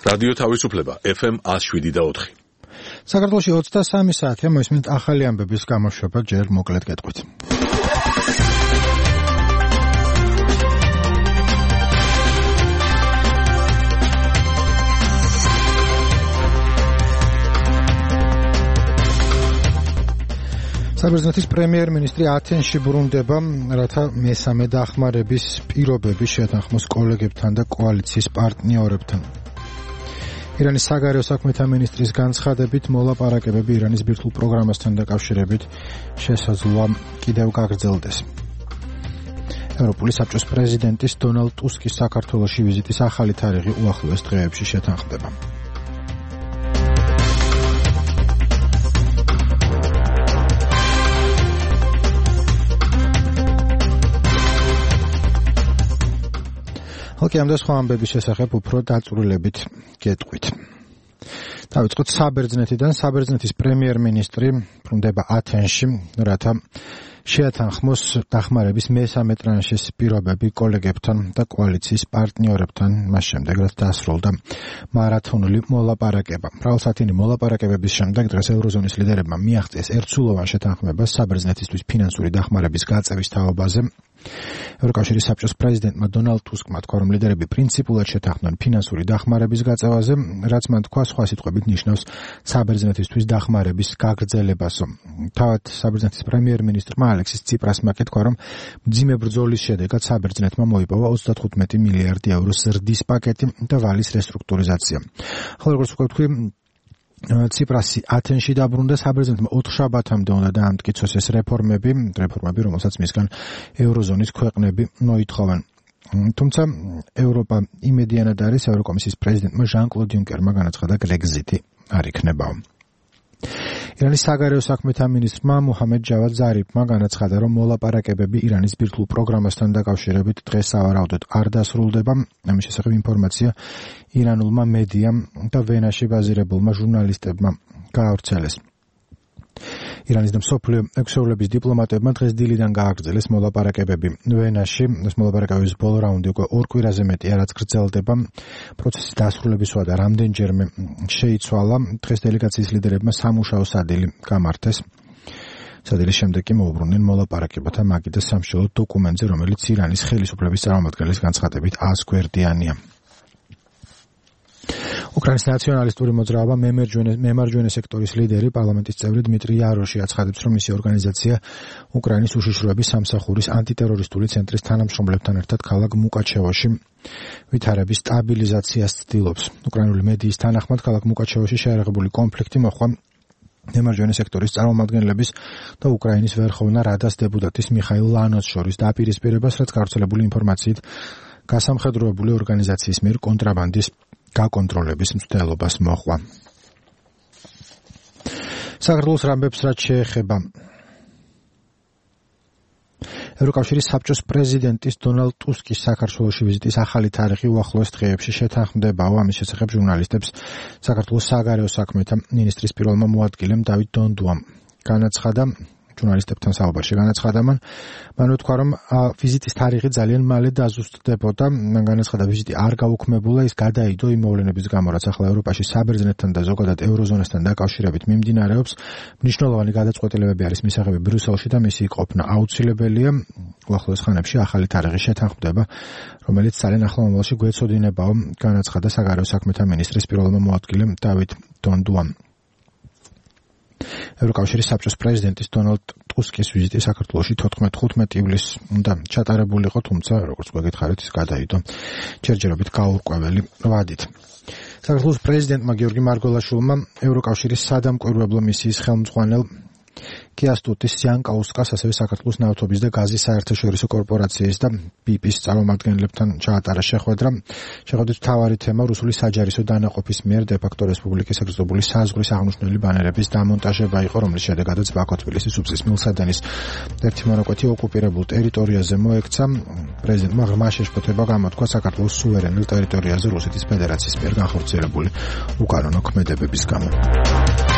რადიო თავისუფლება FM 107.4. საქართველოში 23 საათია მოისმენთ ახალი ამბების გამოშვება ჯერ მოკლედ გეტყვით. საბერძნეთის პრემიერ-მინისტრი ათენში ბრუნდება, რათა მესამე დახმარების პირობები შეეთანხმოს კოლეგებთან და კოალიციის პარტნიორებთან. ირანის საგარეო საქმეთა მინისტრის განცხადებით მოლაპარაკებები ირანის ბირთვულ პროგრამასთან დაკავშირებით შესაძლოა კიდევ გაგრძელდეს. ევროპული საბჭოს პრეზიდენტის დონალდ ტუსკის საქართველოში ვიზიტის ახალი თარიღი უახლოეს დღეებში შეთანხმდება. ხალხი ამ და სხვა ამბების შესახებ უფრო დაწვრილებით გეტყვით. დავიწყოთ საბერძნეთიდან. საბერძნეთის პრემიერ-მინისტრი ბრუნდება ათენში, რათა შეათანხმოს დახმარების მესამე ტრანშის პირობები კოლეგებთან და კოალიციის პარტნიორებთან, მას შემდეგ რაც დასრულდა მარათონული მოლაპარაკება. მრავალსათიანი მოლაპარაკებების შემდეგ დღეს ევროზონის ლიდერებმა მიაღწიეს ერთსულოვან შეთანხმებას საბერძნეთისთვის ფინანსური დახმარების გაწევის თაობაზე. ევროკავშირის საბჭოს პრეზიდენტმა დონალდ ტუსკმა თქვა, რომ ლიდერები პრინციპულად შეთანხმდნენ ფინანსური დახმარების გაწევაზე, რაც მან თქვა სხვა სიტყვებით ნიშნავს საბერძნეთისთვის დახმარების გაგრძელებას. თავად საბერძნეთის პრემიერ-მინისტრმა ალექსის ციპრასმა თქვა, რომ მძიმე ბრძოლის შედეგად საბერძნეთმა მოიპოვა 35 მილიარდი ევროს ზრდის პაკეტი და ვალის რესტრუქტურიზაცია. ხოლო როგორც ვთქვი, ციპრასი ათენში დაბრუნდა, საბერძნეთმა 4 შაბათამდე უნდა დაამტკიცოს ეს რეფორმები, რომელსაც მისგან ევროზონის ქვეყნები მოითხოვენ. თუმცა ევროპა იმედიანად არის, ევროკომისიის პრეზიდენტმა ჟან-კლოდ იუნკერმა განაცხადა, გრეგზიტი არ იქნებაო. ირანის საგარეო საქმეთა მინისტრმა მუჰამედ ჯავად ზარიფმა განაცხადა, რომ მოლაპარაკებები ირანის ბირთვულ პროგრამასთან დაკავშირებით დღეს სავარაუდოდ არ დასრულდება. ამის შესახებ ინფორმაცია ირანულმა მედიამ და ვენაში ბაზირებულმა ჟურნალისტებმა გაავრცელეს. ირანის და მსოფლიო ექვსეულების დიპლომატებმა დღეს დილიდან გააგრძელეს მოლაპარაკებები ვენაში. ეს მოლაპარაკებების ბოლო რაუნდი უკვე 2 კვირაზე მეტია, რაც გრძელდება. პროცესის დასრულების ვადა რამდენჯერმე შეიცვალა. დღეს დელეგაციის ლიდერებმა სამუშაო სადილი გამართეს. სადილის შემდეგ კი მოუბრუნდნენ მოლაპარაკებათა მაგიდა სამშობლო დოკუმენტზე, რომელიც ირანის ხელისუფლების წარმომადგენლის განცხადებით 100 გვერდიანია. უკრაინის ნაციონალისტური მოძრაობა მემარჯვენე სექტორის ლიდერი, პარლამენტის წევრი დმიტრი იაროში აცხადებს, რომ მისი ორგანიზაცია უკრაინის უშიშროების სამსახურის ანტიტერორისტული ცენტრის თანამშრომლებთან ერთად ქალაქ მუკაჩევოში ვითარების სტაბილიზაციას ცდილობს. უკრაინული მედიის თანახმად, ქალაქ მუკაჩევოში შეიარაღებული კონფლიქტი მოჰყვა მემარჯვენე სექტორის წარმომადგენლების და უკრაინის ვერხოვნა რადას დეპუტატის მიხაილ ლანოს შორის დაპირისპირებას, რაც გავრცელებული ინფორმაციით გასამხედროებული ორგანიზაციის მიერ კონტრაბანდის გაკონტროლების მცდელობას მოჰყვა. საქართველოს რამბებს რაც შეეხება ევროკავშირის საბჭოს პრეზიდენტის დონალდ ტუსკის საქართველოში ვიზიტის ახალი თარიღი უახლოეს დღეებში შეთანხმდებაო. ამის შესახებ ჟურნალისტებს საქართველოს საგარეო საქმეთა მინისტრის პირველმა მოადგილემ დავით დონდუამ განაცხადა, ჟურნალისტებთან საუბარში განაცხადა მან თქვა, რომ ვიზიტის თარიღი ძალიან მალე დაზუსტდებოდა. მან განაცხადა, ვიზიტი არ გაუქმებულა, ის გადაიდო იმ მოვლენების გამო, რაც ახლა ევროპაში საბერძნეთთან და ზოგადად ევროზონასთან დაკავშირებით მიმდინარეობს. მნიშვნელოვანი გადაწყვეტილებები არის მისაღები ბრიუსელში და მისი ყოფნა აუცილებელია. უახლოეს ხანებში ახალი თარიღი შეთანხმდება, რომელიც ძალიან ახლო მომავალში გვეცოდინებაო, განაცხადა საგარეო საქმეთა მინისტრის პირველმა მოადგილემ დავით დონდუამ. ევროკავშირის საბჭოს პრეზიდენტის დონალდ ტუსკის ვიზიტი საქართველოში 15 ივლისს უნდა ჩატარებულიყო, თუმცა როგორც გვეკითხარით, ის გადაიდო ჯერჯერობით გაურკვეველი ვადით. საქართველოს პრეზიდენტმა გიორგი მარგველაშვილმა ევროკავშირის სადამკვირვებლო მისიის ხელმძღვანელ კიასტუტის იანკაუსკას, ასევე საქართველოს ნავთობის და გაზის საერთაშორისო კორპორაციის და BP-ის წარმომადგენლებთან ჩაატარა შეხვედრა. შეხვედრის მთავარი თემა რუსული საჯარისო დანაყოფის მიერ დე-ფაქტო რესპუბლიკის ეკრძობული საზღვრის აღმნიშვნელი ბანერების დამონტაჟება იყო, რომლის შედეგადაც ბაქო-თბილისის სუფსის მილსადენის ერთი მონაკვეთი ოკუპირებულ ტერიტორიაზე მოექცა. პრეზიდენტმა ღრმა შეშფოთება გამოთქვა საქართველოს სუვერენულ ტერიტორიაზე რუსეთის ფედერაციის მიერ განხორციელებული უკანონო ქმედებების გამო.